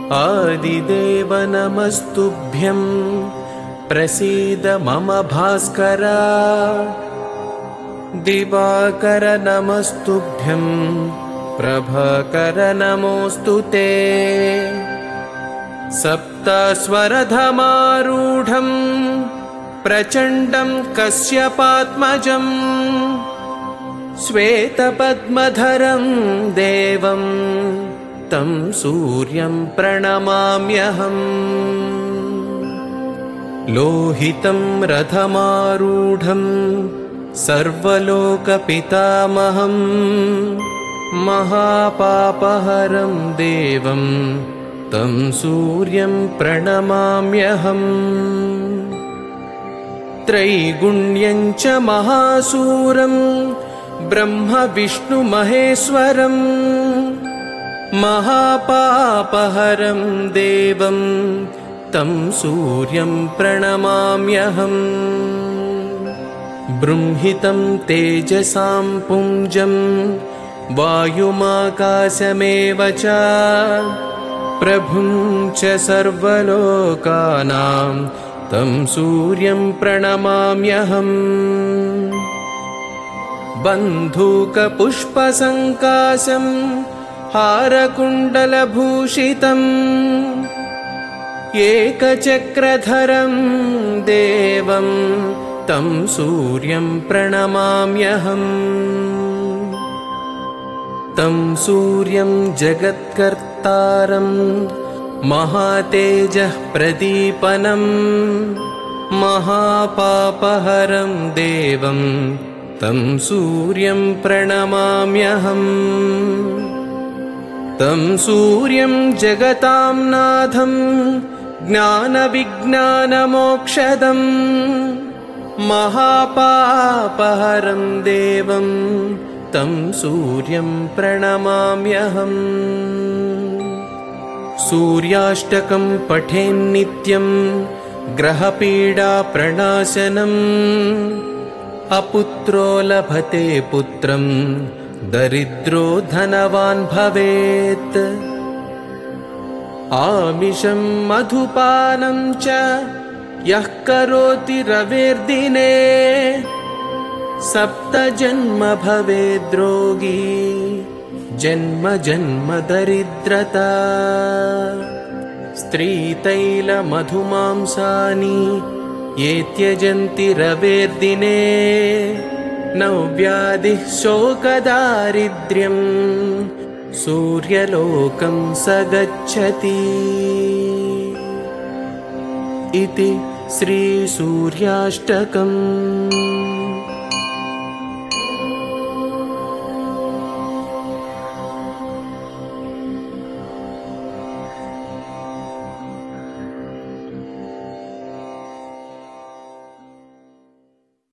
आदिदेव नमस्तुभ्यं प्रसीद मम भास्कर। दिवाकर नमस्तुभ्यं प्रभाकर नमोऽस्तु ते। सप्तस्वरधमारूढं प्रचण्डं कश्यपात्मजं श्वेतपद्मधरं देवं तं सूर्यं प्रणमाम्यहम्। लोहितं रथमारूढं सर्वलोकपितामहं महापापहरं देवं तं सूर्यं प्रणमाम्यहम्। त्रैगुण्यं च महासूरं ब्रह्म विष्णु महेश्वरं महापापहरं देवं तं सूर्यं प्रणमाम्यहम्। बृंहितं तेजसां पुञ्जं वायुमाकाशमेव च प्रभुं च सर्वलोकानां तं सूर्यं प्रणमाम्यहम्। बन्धूकपुष्पसङ्काशं हारकुण्डलभूषितम् एकचक्रधरं देवं तं सूर्यं प्रणमाम्यहम्। तं सूर्यं जगत्कर्तारं महातेजः प्रदीपनं महापापहरं देवं तं सूर्यं प्रणमाम्यहम्। तं सूर्यं जगतां नाथं ज्ञानविज्ञानमोक्षदम् महापापहरं देवं तं सूर्यं प्रणमाम्यहम्। सूर्याष्टकं पठेन्नित्यं ग्रहपीडाप्रणाशनम् अपुत्रो लभते पुत्रं दरिद्रो धनवान् भवेत्। आमिषं मधुपानं च यः करोति रवेर्दिने सप्तजन्म भवेद्रोगी जन्म जन्म दरिद्रता। स्त्रीतैलमधुमांसानि ये त्यजन्ति रवेर्दिने नव्याधिः शोकदारिद्र्यं सूर्यलोकं स गच्छति। इति श्रीसूर्याष्टकम्।